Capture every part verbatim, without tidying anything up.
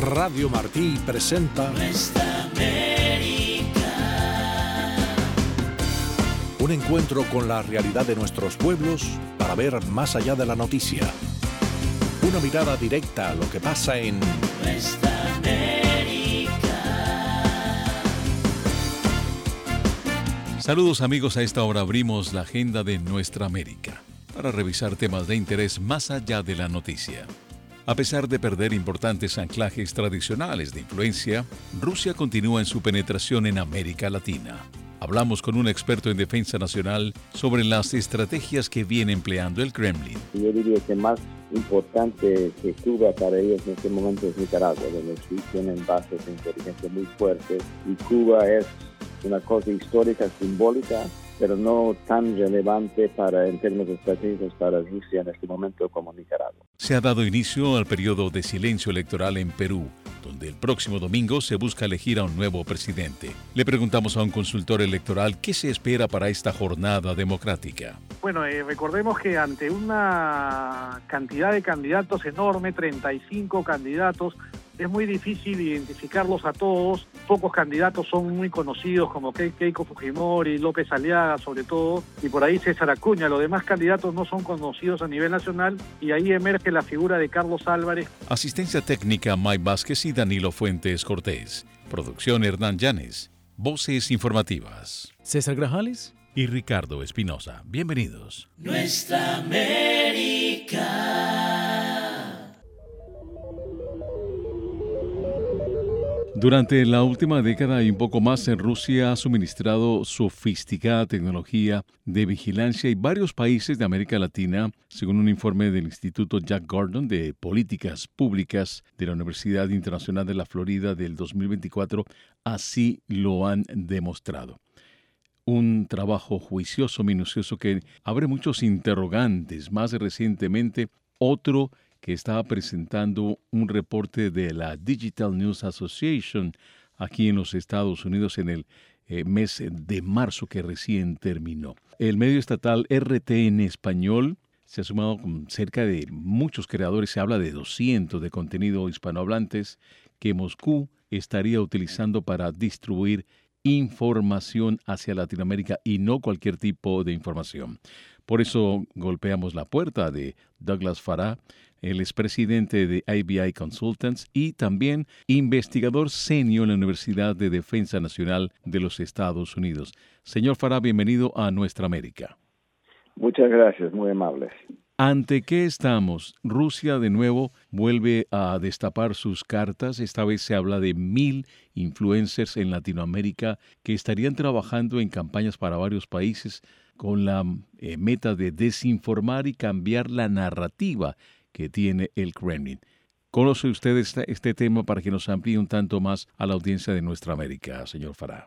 Radio Martí presenta Nuestra América. Un encuentro con la realidad de nuestros pueblos para ver más allá de la noticia. Una mirada directa a lo que pasa en Nuestra América. Saludos amigos, a esta hora abrimos la agenda de Nuestra América para revisar temas de interés más allá de la noticia. A pesar de perder importantes anclajes tradicionales de influencia, Rusia continúa en su penetración en América Latina. Hablamos con un experto en defensa nacional sobre las estrategias que viene empleando el Kremlin. Yo diría que más importante que Cuba para ellos en este momento es Nicaragua, donde sí tienen bases de inteligencia muy fuertes, y Cuba es una cosa histórica, simbólica, pero no tan relevante para, en términos estratégicos para Rusia en este momento como Nicaragua. Se ha dado inicio al periodo de silencio electoral en Perú, donde el próximo domingo se busca elegir a un nuevo presidente. Le preguntamos a un consultor electoral qué se espera para esta jornada democrática. Bueno, eh, recordemos que ante una cantidad de candidatos enorme, treinta y cinco candidatos, es muy difícil identificarlos a todos. Pocos candidatos son muy conocidos, como Keiko Fujimori, López Aliaga sobre todo, y por ahí César Acuña. Los demás candidatos no son conocidos a nivel nacional, y ahí emerge la figura de Carlos Álvarez. Asistencia técnica Mike Vázquez y Danilo Fuentes Cortés. Producción Hernán Llanes. Voces informativas César Grajales y Ricardo Espinosa. Bienvenidos. Nuestra América. Durante la última década y un poco más, en Rusia ha suministrado sofisticada tecnología de vigilancia y varios países de América Latina, según un informe del Instituto Jack Gordon de Políticas Públicas de la Universidad Internacional de la Florida del dos mil veinticuatro, así lo han demostrado. Un trabajo juicioso, minucioso, que abre muchos interrogantes. Más recientemente, otro que estaba presentando un reporte de la Digital News Association aquí en los Estados Unidos en el eh, mes de marzo que recién terminó. El medio estatal R T en español se ha sumado con cerca de muchos creadores, se habla de doscientos de contenido hispanohablantes que Moscú estaría utilizando para distribuir información hacia Latinoamérica y no cualquier tipo de información. Por eso golpeamos la puerta de Douglas Farah. Él es presidente de I B I Consultants y también investigador senior en la Universidad de Defensa Nacional de los Estados Unidos. Señor Farah, bienvenido a Nuestra América. Muchas gracias, muy amables. ¿Ante qué estamos? Rusia de nuevo vuelve a destapar sus cartas. Esta vez se habla de mil influencers en Latinoamérica que estarían trabajando en campañas para varios países con la eh, meta de desinformar y cambiar la narrativa que tiene el Kremlin. ¿Conoce usted este, este tema para que nos amplíe un tanto más a la audiencia de Nuestra América, señor Farah?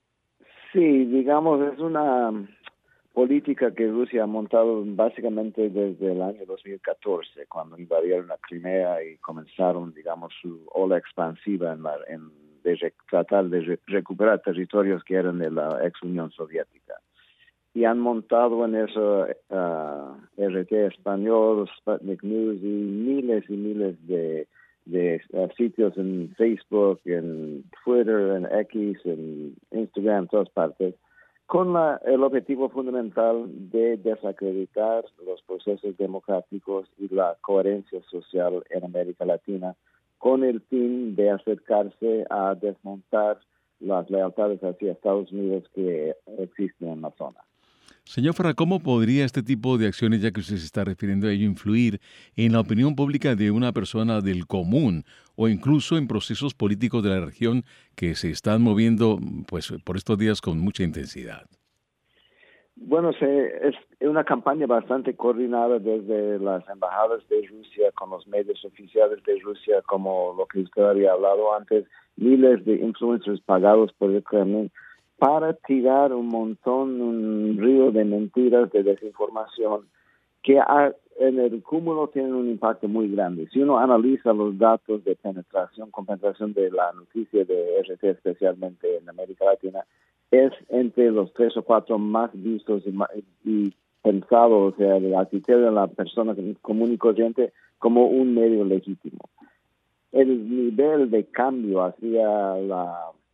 Sí, digamos, es una política que Rusia ha montado básicamente desde el año dos mil catorce, cuando invadieron la Crimea y comenzaron, digamos, su ola expansiva en, la, en de re, tratar de re, recuperar territorios que eran de la ex Unión Soviética. Y han montado en eso uh, R T Español, Sputnik News y miles y miles de, de uh, sitios en Facebook, en Twitter, en X, en Instagram, en todas partes, con la, el objetivo fundamental de desacreditar los procesos democráticos y la coherencia social en América Latina, con el fin de acercarse a desmontar las lealtades hacia Estados Unidos que existen en la zona. Señor Farah, ¿cómo podría este tipo de acciones, ya que usted se está refiriendo a ello, influir en la opinión pública de una persona del común o incluso en procesos políticos de la región que se están moviendo pues, por estos días con mucha intensidad? Bueno, se, es una campaña bastante coordinada desde las embajadas de Rusia con los medios oficiales de Rusia, como lo que usted había hablado antes, miles de influencers pagados por el Kremlin, para tirar un montón, un río de mentiras, de desinformación, que ha, en el cúmulo tienen un impacto muy grande. Si uno analiza los datos de penetración, compenetración de la noticia de R T, especialmente en América Latina, es entre los tres o cuatro más vistos y, y pensados, o sea, de la actitud de la persona común y corriente como un medio legítimo. el nivel de cambio hacia la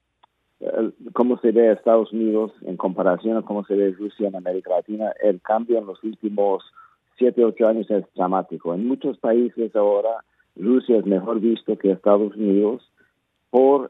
el, cómo se ve Estados Unidos en comparación a cómo se ve Rusia en América Latina, el cambio en los últimos siete, ocho años es dramático. En muchos países ahora Rusia es mejor visto que Estados Unidos por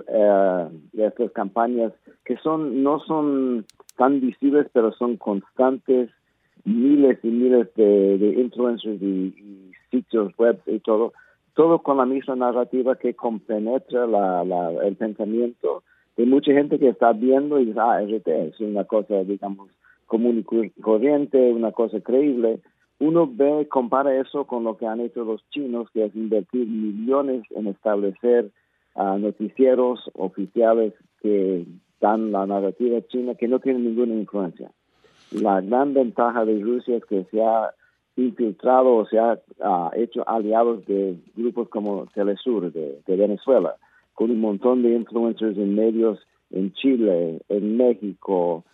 uh, estas campañas que son no son tan visibles, pero son constantes, miles y miles de, de influencers y, y sitios web y todo, todo con la misma narrativa que compenetra la, la, el pensamiento de mucha gente que está viendo y dice, ah, R T es una cosa, digamos, común y corriente, una cosa creíble. Uno ve, compara eso con lo que han hecho los chinos, que es invertir millones en establecer uh, noticieros oficiales que dan la narrativa china, que no tienen ninguna influencia. La gran ventaja de Rusia es que se ha infiltrado o se ha uh, hecho aliados de grupos como Telesur de, de Venezuela, con un montón de influencers en medios en Chile, en México,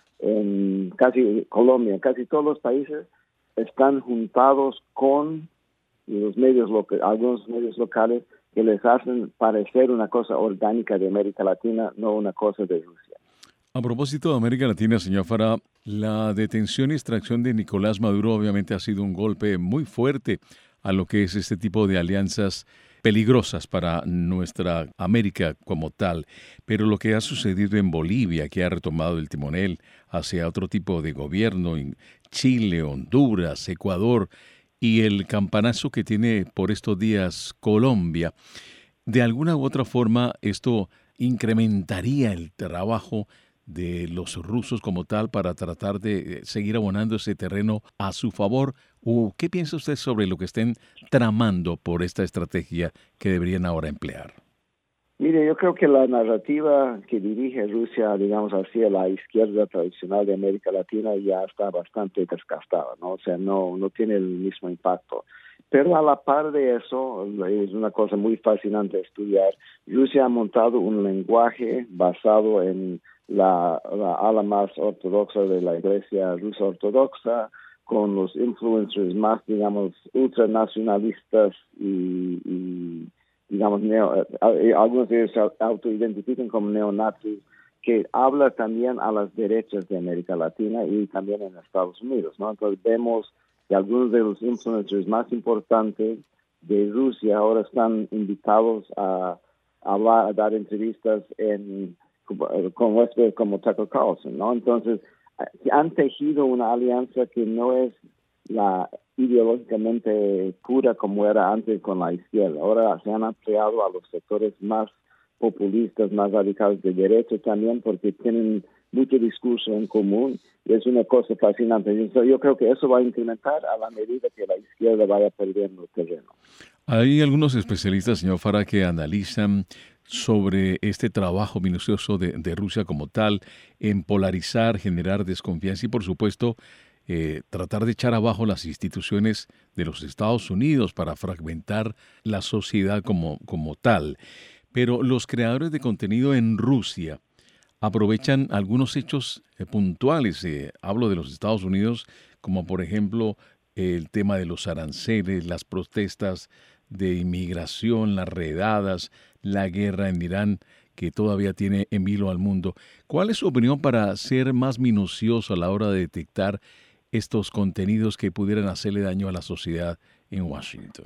en casi Colombia, casi todos los países están juntados con los medios locales, algunos medios locales que les hacen parecer una cosa orgánica de América Latina, no una cosa de Rusia. A propósito de América Latina, señor Fara, la detención y extracción de Nicolás Maduro obviamente ha sido un golpe muy fuerte a lo que es este tipo de alianzas peligrosas para nuestra América como tal. Pero lo que ha sucedido en Bolivia, que ha retomado el timonel hacia otro tipo de gobierno, en Chile, Honduras, Ecuador, y el campanazo que tiene por estos días Colombia, de alguna u otra forma esto incrementaría el trabajo de los rusos como tal para tratar de seguir abonando ese terreno a su favor. ¿O qué piensa usted sobre lo que estén tramando por esta estrategia que deberían ahora emplear? Mire, yo creo que la narrativa que dirige Rusia, digamos, hacia la izquierda tradicional de América Latina ya está bastante desgastada, ¿no? O sea, no, no tiene el mismo impacto. Pero a la par de eso, es una cosa muy fascinante estudiar, Rusia ha montado un lenguaje basado en la, la ala más ortodoxa de la iglesia rusa ortodoxa, con los influencers más, digamos, ultranacionalistas y, y digamos, neo, algunos de ellos se autoidentifican como neonazis, que habla también a las derechas de América Latina y también en Estados Unidos, ¿no? Entonces vemos que algunos de los influencers más importantes de Rusia ahora están invitados a, a hablar, a dar entrevistas en con huéspedes como Tucker Carlson, ¿no? Entonces han tejido una alianza que no es la ideológicamente pura como era antes con la izquierda. Ahora se han ampliado a los sectores más populistas, más radicales de derecha también, porque tienen mucho discurso en común y es una cosa fascinante. Yo, yo creo que eso va a incrementar a la medida que la izquierda vaya perdiendo terreno. Hay algunos especialistas, señor Fara, que analizan sobre este trabajo minucioso de, de Rusia como tal en polarizar, generar desconfianza y, por supuesto, eh, tratar de echar abajo las instituciones de los Estados Unidos para fragmentar la sociedad como, como tal. Pero los creadores de contenido en Rusia aprovechan algunos hechos eh, puntuales, eh, hablo de los Estados Unidos, como por ejemplo el tema de los aranceles, las protestas de inmigración, las redadas, la guerra en Irán, que todavía tiene en vilo al mundo. ¿Cuál es su opinión para ser más minucioso a la hora de detectar estos contenidos que pudieran hacerle daño a la sociedad en Washington?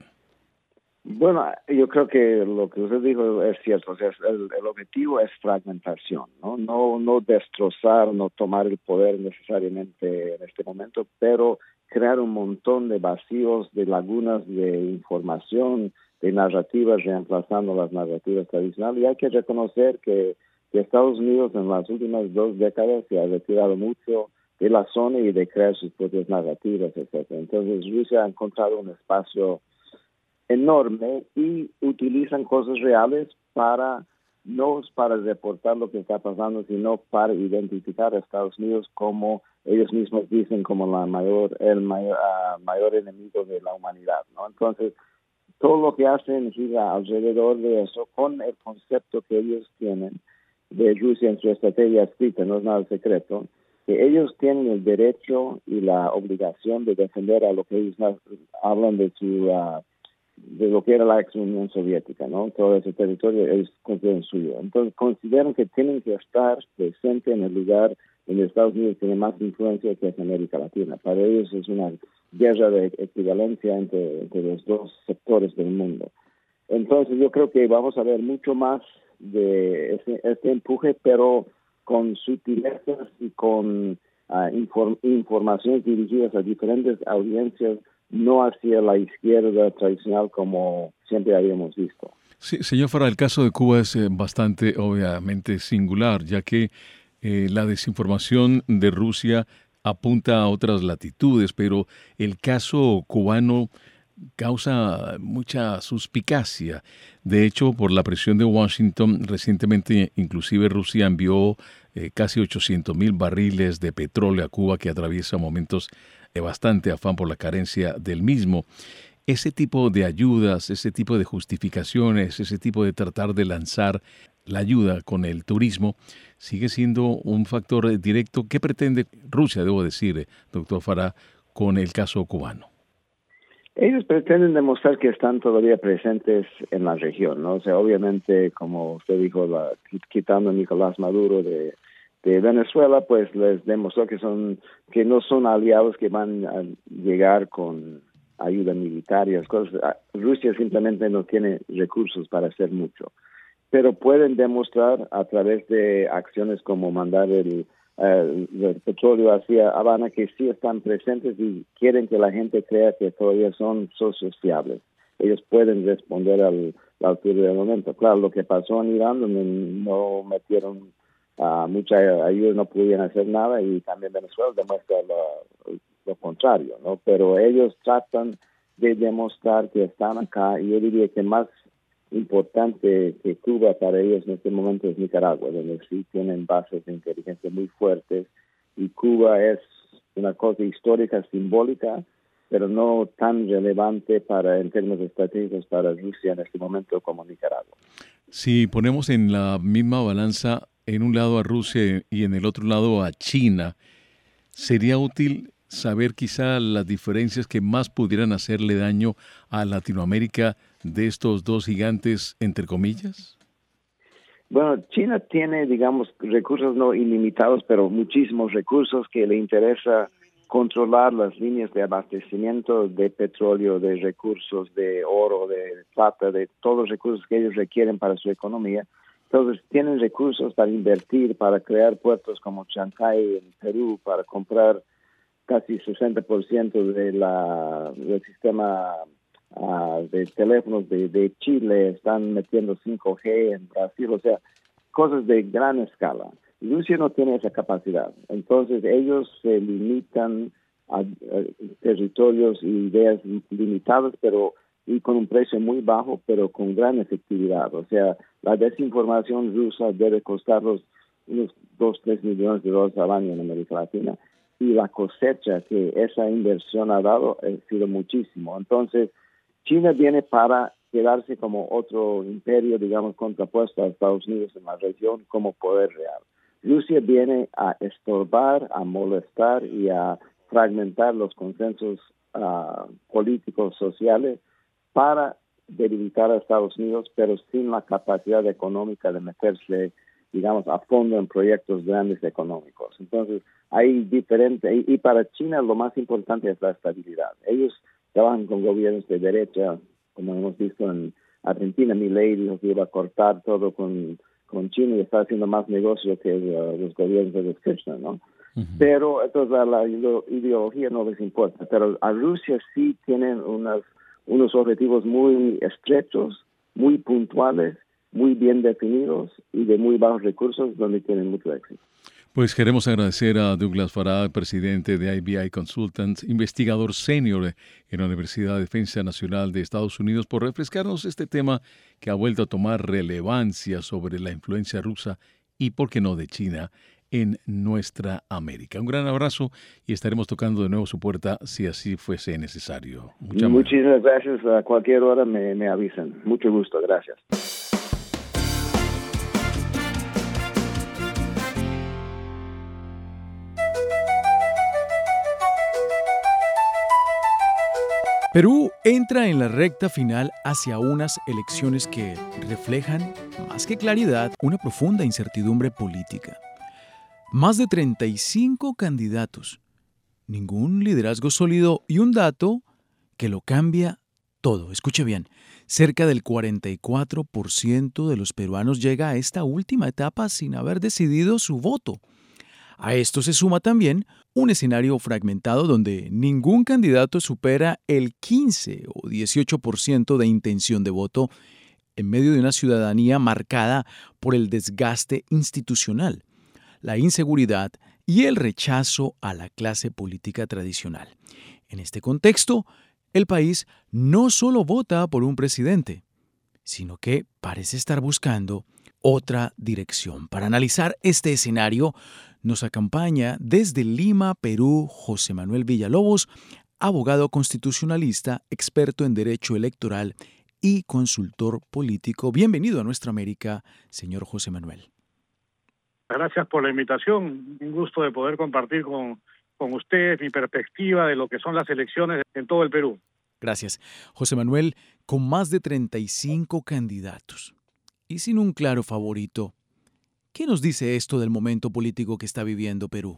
Bueno, yo creo que lo que usted dijo es cierto. O sea, el, el objetivo es fragmentación, ¿no? No, no destrozar, no tomar el poder necesariamente en este momento, pero crear un montón de vacíos, de lagunas de información, de narrativas, reemplazando las narrativas tradicionales. Y hay que reconocer que, que Estados Unidos en las últimas dos décadas se ha retirado mucho de la zona y de crear sus propias narrativas, etcétera. Entonces Rusia ha encontrado un espacio enorme y utilizan cosas reales para, no para reportar lo que está pasando, sino para identificar a Estados Unidos como ellos mismos dicen como la mayor el mayor, uh, mayor enemigo de la humanidad, ¿no? Entonces todo lo que hacen gira alrededor de eso con el concepto que ellos tienen de Rusia en su estrategia escrita, no es nada secreto, que ellos tienen el derecho y la obligación de defender a lo que ellos hablan de su uh, de lo que era la ex Unión Soviética, ¿no? Todo ese territorio ellos consideran suyo. Entonces consideran que tienen que estar presentes en el lugar donde Estados Unidos tiene más influencia, que es América Latina. Para ellos es una guerra de equivalencia entre, entre los dos sectores del mundo. Entonces yo creo que vamos a ver mucho más de este, este empuje, pero con sutilezas y con uh, inform, informaciones dirigidas a diferentes audiencias, no hacia la izquierda tradicional como siempre habíamos visto. Sí, señor Fara, el caso de Cuba es eh, bastante, obviamente, singular, ya que eh, la desinformación de Rusia apunta a otras latitudes, pero el caso cubano causa mucha suspicacia. De hecho, por la presión de Washington, recientemente inclusive Rusia envió eh, casi ochocientos mil barriles de petróleo a Cuba, que atraviesa momentos de bastante afán por la carencia del mismo. Ese tipo de ayudas, ese tipo de justificaciones, ese tipo de tratar de lanzar la ayuda con el turismo, sigue siendo un factor directo. ¿Qué pretende Rusia, debo decir, doctor Fara, con el caso cubano? Ellos pretenden demostrar que están todavía presentes en la región, ¿no? O sea, obviamente, como usted dijo, la, quitando a Nicolás Maduro de, de Venezuela, pues les demostró que son que no son aliados que van a llegar con ayuda militar y las cosas. Rusia simplemente no tiene recursos para hacer mucho, pero pueden demostrar a través de acciones como mandar el Uh, el petróleo hacia Habana, que sí están presentes y quieren que la gente crea que todavía son socios fiables. Ellos pueden responder a la altura del momento. Claro, lo que pasó en Irán, donde no metieron uh, mucha ayuda, no pudieron hacer nada, y también Venezuela demuestra lo, lo contrario, ¿no? Pero ellos tratan de demostrar que están acá, y yo diría que más importante que Cuba para ellos en este momento es Nicaragua, donde sí tienen bases de inteligencia muy fuertes, y Cuba es una cosa histórica, simbólica, pero no tan relevante para en términos estratégicos para Rusia en este momento como Nicaragua. Si ponemos en la misma balanza en un lado a Rusia y en el otro lado a China, ¿sería útil saber quizá las diferencias que más pudieran hacerle daño a Latinoamérica de estos dos gigantes, entre comillas? Bueno, China tiene, digamos, recursos no ilimitados, pero muchísimos recursos que le interesa controlar las líneas de abastecimiento de petróleo, de recursos, de oro, de plata, de todos los recursos que ellos requieren para su economía. Entonces, tienen recursos para invertir, para crear puertos como Chancay en Perú, para comprar casi sesenta por ciento de la, del sistema uh, de teléfonos de, de Chile, están metiendo cinco G en Brasil, o sea, cosas de gran escala. Rusia no tiene esa capacidad, entonces ellos se limitan a, a territorios y ideas limitadas, pero y con un precio muy bajo, pero con gran efectividad. O sea, la desinformación rusa debe costarlos unos dos, tres millones de dólares al año en América Latina, y la cosecha que esa inversión ha dado ha sido muchísimo. Entonces, China viene para quedarse como otro imperio, digamos, contrapuesto a Estados Unidos en la región como poder real. Rusia viene a estorbar, a molestar y a fragmentar los consensos uh, políticos, sociales, para debilitar a Estados Unidos, pero sin la capacidad económica de meterse, digamos, a fondo en proyectos grandes económicos. Entonces, hay diferente, y, y para China lo más importante es la estabilidad. Ellos trabajan con gobiernos de derecha, como hemos visto en Argentina. Milei dijo que iba a cortar todo con, con China y está haciendo más negocio que uh, los gobiernos de los Kirchner, ¿no? Uh-huh. Pero entonces a la ideología no les importa. Pero a Rusia sí tienen unas, unos objetivos muy estrechos, muy puntuales, muy bien definidos y de muy bajos recursos, donde tienen mucho éxito. Pues queremos agradecer a Douglas Farah, presidente de I B I Consultants, investigador senior en la Universidad de Defensa Nacional de Estados Unidos, por refrescarnos este tema que ha vuelto a tomar relevancia sobre la influencia rusa y, por qué no, de China en nuestra América. Un gran abrazo y estaremos tocando de nuevo su puerta si así fuese necesario. Muchas Muchísimas gracias. A cualquier hora me, me avisan. Mucho gusto. Gracias. Perú entra en la recta final hacia unas elecciones que reflejan, más que claridad, una profunda incertidumbre política. Más de treinta y cinco candidatos, ningún liderazgo sólido y un dato que lo cambia todo. Escuche bien, cerca del cuarenta y cuatro por ciento de los peruanos llega a esta última etapa sin haber decidido su voto. A esto se suma también un escenario fragmentado donde ningún candidato supera el quince o dieciocho por ciento de intención de voto en medio de una ciudadanía marcada por el desgaste institucional, la inseguridad y el rechazo a la clase política tradicional. En este contexto, el país no solo vota por un presidente, sino que parece estar buscando otra dirección. Para analizar este escenario, nos acompaña desde Lima, Perú, José Manuel Villalobos, abogado constitucionalista, experto en derecho electoral y consultor político. Bienvenido a Nuestra América, señor José Manuel. Gracias por la invitación. Un gusto de poder compartir con, con ustedes mi perspectiva de lo que son las elecciones en todo el Perú. Gracias. José Manuel, con más de treinta y cinco candidatos y sin un claro favorito, ¿qué nos dice esto del momento político que está viviendo Perú?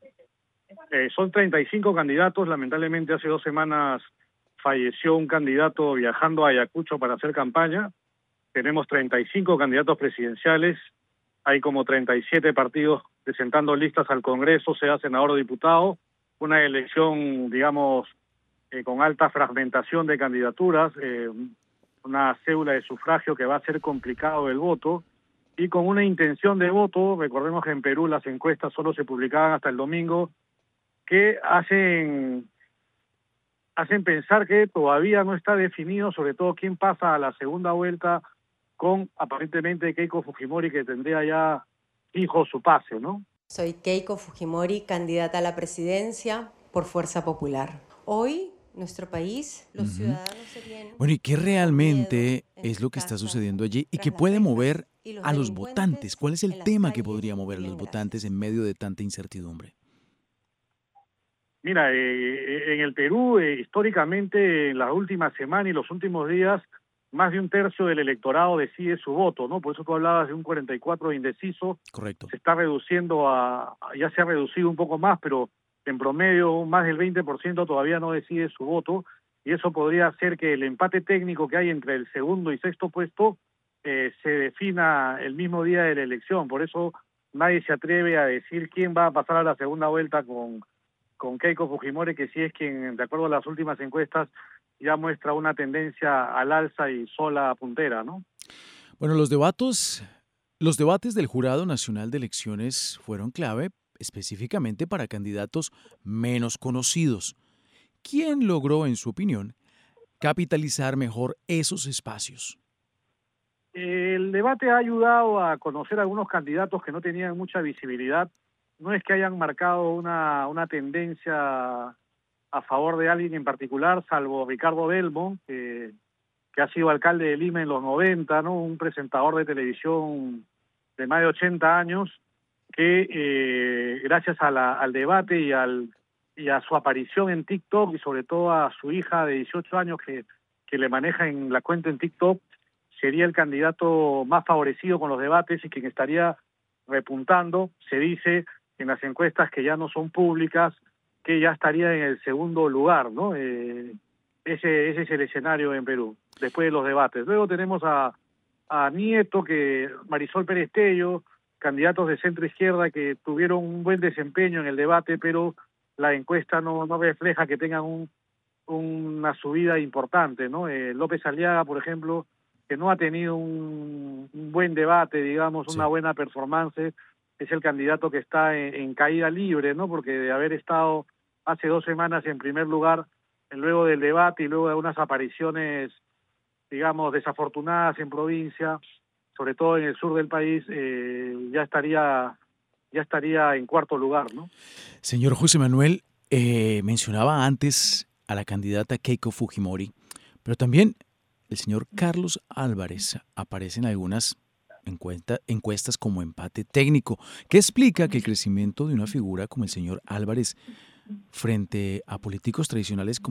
Eh, son treinta y cinco candidatos. Lamentablemente hace dos semanas falleció un candidato viajando a Ayacucho para hacer campaña. Tenemos treinta y cinco candidatos presidenciales. Hay como treinta y siete partidos presentando listas al Congreso, sea senador o diputado. Una elección, digamos, eh, con alta fragmentación de candidaturas, eh, una cédula de sufragio que va a ser complicado el voto. Y con una intención de voto, recordemos que en Perú las encuestas solo se publicaban hasta el domingo, que hacen hacen pensar que todavía no está definido, sobre todo quién pasa a la segunda vuelta con aparentemente Keiko Fujimori, que tendría ya fijo su pase, ¿no? Soy Keiko Fujimori, candidata a la presidencia por Fuerza Popular. Hoy, nuestro país, los uh-huh. ciudadanos se vienen... Bueno, ¿y qué realmente es lo que está sucediendo allí y qué puede mover a los votantes? ¿Cuál es el tema que podría mover a los votantes en medio de tanta incertidumbre? Mira, eh, en el Perú, eh, históricamente, en las últimas semanas y los últimos días, más de un tercio del electorado decide su voto, ¿no? Por eso tú hablabas de un cuarenta y cuatro por ciento indeciso. Correcto. Se está reduciendo a, ya se ha reducido un poco más, pero en promedio más del veinte por ciento todavía no decide su voto, y eso podría hacer que el empate técnico que hay entre el segundo y sexto puesto eh, se defina el mismo día de la elección. Por eso nadie se atreve a decir quién va a pasar a la segunda vuelta con, con Keiko Fujimori, que sí es quien, de acuerdo a las últimas encuestas, ya muestra una tendencia al alza y sola puntera, ¿no? Bueno, los debates, los debates del Jurado Nacional de Elecciones fueron clave específicamente para candidatos menos conocidos. ¿Quién logró, en su opinión, capitalizar mejor esos espacios? El debate ha ayudado a conocer a algunos candidatos que no tenían mucha visibilidad. No es que hayan marcado una, una tendencia a favor de alguien en particular, salvo Ricardo Belmo, que, que ha sido alcalde de Lima en los noventa, ¿no? Un presentador de televisión de más de ochenta años, que eh, gracias a la, al debate y, al, y a su aparición en TikTok, y sobre todo a su hija de dieciocho años que, que le maneja en la cuenta en TikTok, sería el candidato más favorecido con los debates y quien estaría repuntando. Se dice en las encuestas que ya no son públicas, que ya estaría en el segundo lugar, ¿no? Eh, ese, ese es el escenario en Perú, después de los debates. Luego tenemos a, a Nieto, que Marisol Pérez Tello, candidatos de centro izquierda que tuvieron un buen desempeño en el debate, pero la encuesta no, no refleja que tengan un, una subida importante, ¿no? Eh, López Aliaga, por ejemplo, que no ha tenido un, un buen debate, digamos, sí. una buena performance, es el candidato que está en, en caída libre, ¿no? Porque de haber estado hace dos semanas en primer lugar, luego del debate y luego de unas apariciones, digamos, desafortunadas en provincia, sobre todo en el sur del país, eh, ya estaría ya estaría en cuarto lugar, ¿no? Señor José Manuel, eh, mencionaba antes a la candidata Keiko Fujimori, pero también el señor Carlos Álvarez aparece en algunas encuesta, encuestas como empate técnico, que explica que el crecimiento de una figura como el señor Álvarez frente a políticos tradicionales como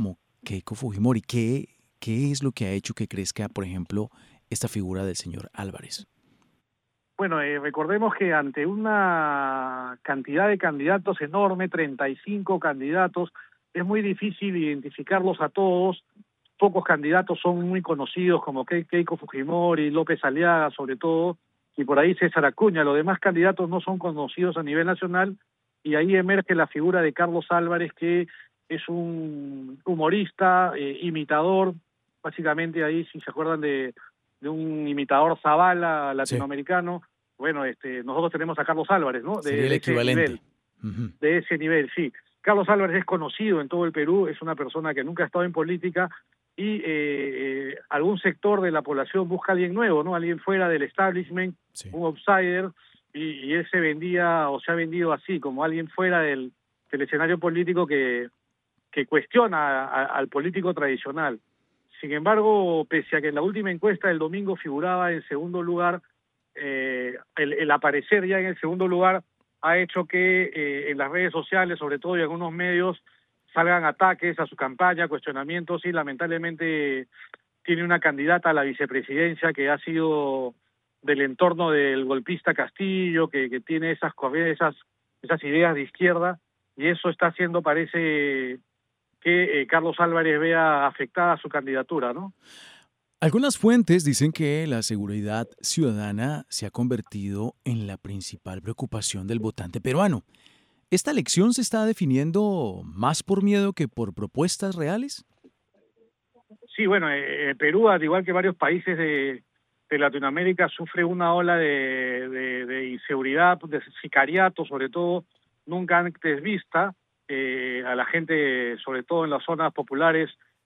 Keiko Fujimori. ¿Qué, qué es lo que ha hecho que crezca, por ejemplo, esta figura del señor Álvarez? Bueno, eh, recordemos que ante una cantidad de candidatos enorme, treinta y cinco candidatos, es muy difícil identificarlos a todos. Pocos candidatos son muy conocidos, como Keiko Fujimori, López Aliaga sobre todo, y por ahí César Acuña. Los demás candidatos no son conocidos a nivel nacional, y ahí emerge la figura de Carlos Álvarez, que es un humorista, eh, imitador, básicamente ahí, si se acuerdan de, de un imitador Zavala latinoamericano, sí. Bueno, este, nosotros tenemos a Carlos Álvarez, ¿no? De, Sería el de equivalente. Ese nivel, uh-huh. De ese nivel, sí. Carlos Álvarez es conocido en todo el Perú, es una persona que nunca ha estado en política, y eh, eh, algún sector de la población busca a alguien nuevo, ¿no? Alguien fuera del establishment, sí. Un outsider, y, y él se vendía, o se ha vendido así, como alguien fuera del, del escenario político que, que cuestiona a, a, al político tradicional. Sin embargo, pese a que en la última encuesta del domingo figuraba en segundo lugar, eh, el, el aparecer ya en el segundo lugar ha hecho que eh, en las redes sociales, sobre todo, y algunos medios, salgan ataques a su campaña, cuestionamientos, y lamentablemente tiene una candidata a la vicepresidencia que ha sido del entorno del golpista Castillo, que, que tiene esas, esas, esas ideas de izquierda, y eso está haciendo, parece, que eh, Carlos Álvarez vea afectada su candidatura, ¿no? Algunas fuentes dicen que la seguridad ciudadana se ha convertido en la principal preocupación del votante peruano. ¿Esta elección se está definiendo más por miedo que por propuestas reales? Sí, bueno, eh, Perú, al igual que varios países de, de Latinoamérica, sufre una ola de, de, de inseguridad, de sicariato, sobre todo, nunca antes vista. Eh, a la gente, sobre todo en las zonas populares,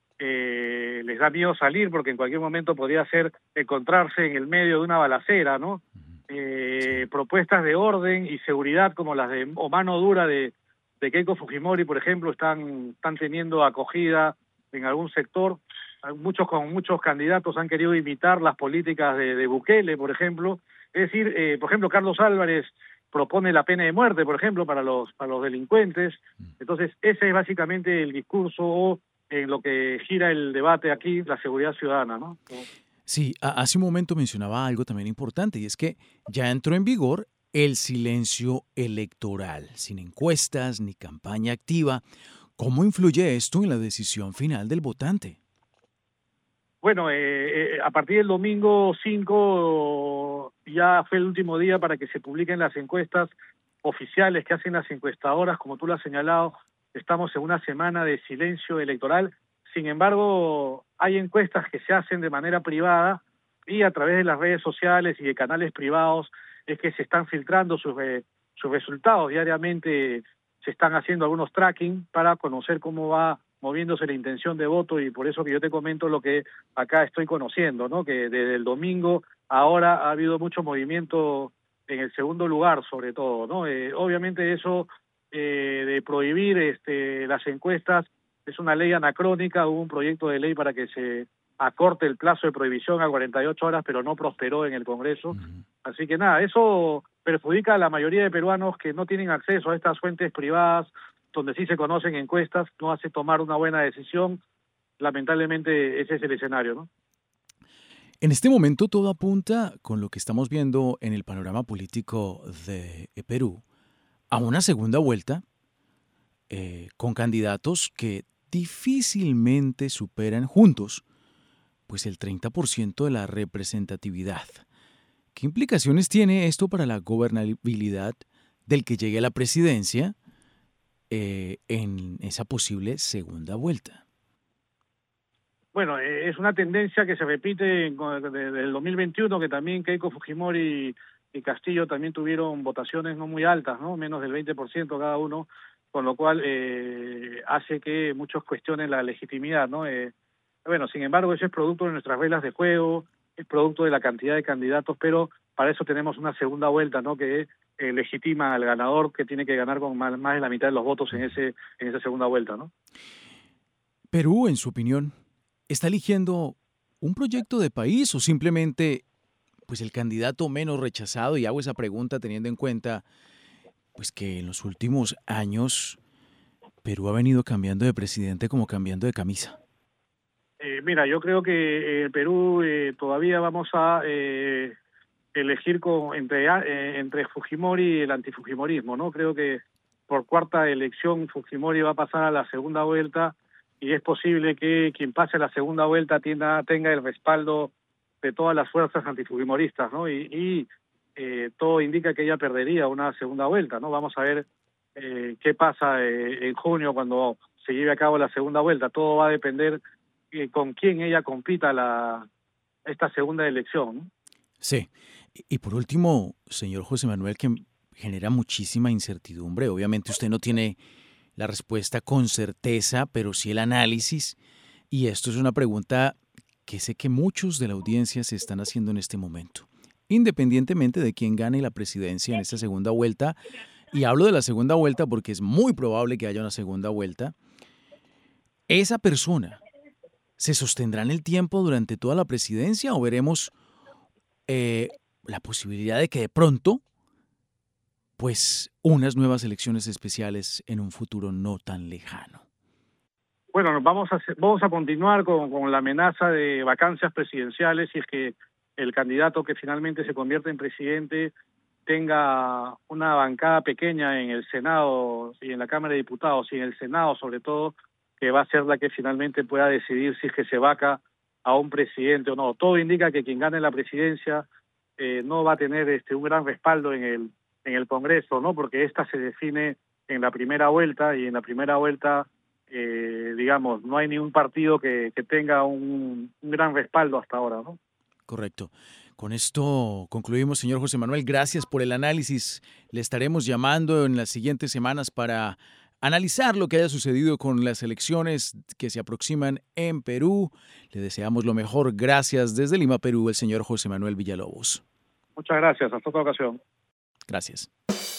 eh, les da miedo salir porque en cualquier momento podría ser encontrarse en el medio de una balacera, ¿no? Eh, sí. Propuestas de orden y seguridad como las de o mano dura de, de Keiko Fujimori, por ejemplo, están, están teniendo acogida en algún sector. Muchos con muchos candidatos han querido imitar las políticas de, de Bukele, por ejemplo. Es decir, eh, por ejemplo, Carlos Álvarez propone la pena de muerte, por ejemplo, para los para los delincuentes. Entonces, ese es básicamente el discurso en lo que gira el debate aquí, la seguridad ciudadana, ¿no? Sí, hace un momento mencionaba algo también importante, y es que ya entró en vigor el silencio electoral, sin encuestas ni campaña activa. ¿Cómo influye esto en la decisión final del votante? Bueno, eh, eh, a partir del domingo cinco ya fue el último día para que se publiquen las encuestas oficiales que hacen las encuestadoras. Como tú lo has señalado, estamos en una semana de silencio electoral. Sin embargo, hay encuestas que se hacen de manera privada y a través de las redes sociales y de canales privados es que se están filtrando sus, eh, sus resultados. Diariamente se están haciendo algunos tracking para conocer cómo va moviéndose la intención de voto, y por eso que yo te comento lo que acá estoy conociendo, ¿no? Que desde el domingo ahora ha habido mucho movimiento en el segundo lugar, sobre todo, ¿no? Eh, obviamente eso eh, de prohibir este, las encuestas es una ley anacrónica. Hubo un proyecto de ley para que se acorte el plazo de prohibición a cuarenta y ocho horas, pero no prosperó en el Congreso. Uh-huh. Así que nada, eso perjudica a la mayoría de peruanos que no tienen acceso a estas fuentes privadas, donde sí se conocen encuestas, no hace tomar una buena decisión. Lamentablemente ese es el escenario, ¿no? En este momento todo apunta, con lo que estamos viendo en el panorama político de Perú, a una segunda vuelta eh, con candidatos que difícilmente superan juntos pues el treinta por ciento de la representatividad. ¿Qué implicaciones tiene esto para la gobernabilidad del que llegue a la presidencia Eh, en esa posible segunda vuelta? Bueno, eh, es una tendencia que se repite desde el dos mil veintiuno, que también Keiko Fujimori y Castillo también tuvieron votaciones no muy altas, ¿no? Menos del veinte por ciento cada uno, con lo cual eh, hace que muchos cuestionen la legitimidad, ¿no? Eh, bueno, sin embargo, eso es producto de nuestras reglas de juego, es producto de la cantidad de candidatos, pero para eso tenemos una segunda vuelta, ¿no? Que eh, legitima al ganador, que tiene que ganar con más, más de la mitad de los votos en ese en esa segunda vuelta, ¿no? Perú, en su opinión, ¿está eligiendo un proyecto de país o simplemente pues el candidato menos rechazado? Y hago esa pregunta teniendo en cuenta pues que en los últimos años Perú ha venido cambiando de presidente como cambiando de camisa. Eh, mira, yo creo que en Perú eh, todavía vamos a eh, elegir con, entre, eh, entre Fujimori y el antifujimorismo, ¿no? Creo que por cuarta elección Fujimori va a pasar a la segunda vuelta y es posible que quien pase a la segunda vuelta tenga, tenga el respaldo de todas las fuerzas antifujimoristas, ¿no? Y, y eh, todo indica que ella perdería una segunda vuelta, ¿no? Vamos a ver eh, qué pasa eh, en junio cuando se lleve a cabo la segunda vuelta. Todo va a depender eh, con quién ella compita la esta segunda elección, ¿no? Sí. Y por último, señor José Manuel, que genera muchísima incertidumbre. Obviamente usted no tiene la respuesta con certeza, pero sí el análisis. Y esto es una pregunta que sé que muchos de la audiencia se están haciendo en este momento. Independientemente de quién gane la presidencia en esta segunda vuelta, y hablo de la segunda vuelta porque es muy probable que haya una segunda vuelta, ¿esa persona se sostendrá en el tiempo durante toda la presidencia o veremos eh, la posibilidad de que de pronto, pues, unas nuevas elecciones especiales en un futuro no tan lejano? Bueno, vamos a vamos a continuar con, con la amenaza de vacancias presidenciales si es que el candidato que finalmente se convierte en presidente tenga una bancada pequeña en el Senado y en la Cámara de Diputados y en el Senado sobre todo, que va a ser la que finalmente pueda decidir si es que se vaca a un presidente o no. Todo indica que quien gane la presidencia eh, no va a tener este un gran respaldo en el en el Congreso, ¿no? Porque esta se define en la primera vuelta y en la primera vuelta Eh, digamos, no hay ningún partido que, que tenga un, un gran respaldo hasta ahora, ¿no? Correcto. Con esto concluimos, señor José Manuel. Gracias por el análisis. Le estaremos llamando en las siguientes semanas para analizar lo que haya sucedido con las elecciones que se aproximan en Perú. Le deseamos lo mejor. Gracias desde Lima, Perú, el señor José Manuel Villalobos. Muchas gracias. Hasta otra ocasión. Gracias.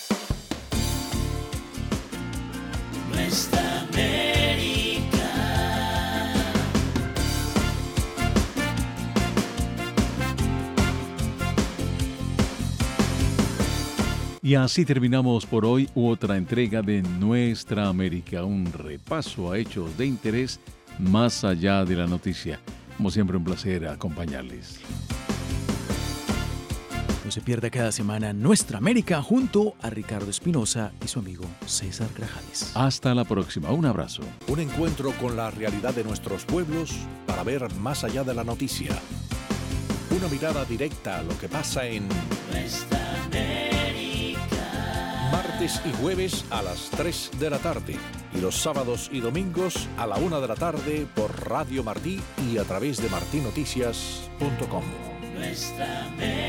Nuestra América. Y así terminamos por hoy otra entrega de Nuestra América, un repaso a hechos de interés más allá de la noticia. Como siempre, un placer acompañarles. No se pierda cada semana Nuestra América junto a Ricardo Espinosa y su amigo César Grajales. Hasta la próxima. Un abrazo. Un encuentro con la realidad de nuestros pueblos para ver más allá de la noticia. Una mirada directa a lo que pasa en Nuestra América. martes y jueves a las tres de la tarde y los sábados y domingos a la una de la tarde por Radio Martí y a través de martinoticias punto com. Nuestra América.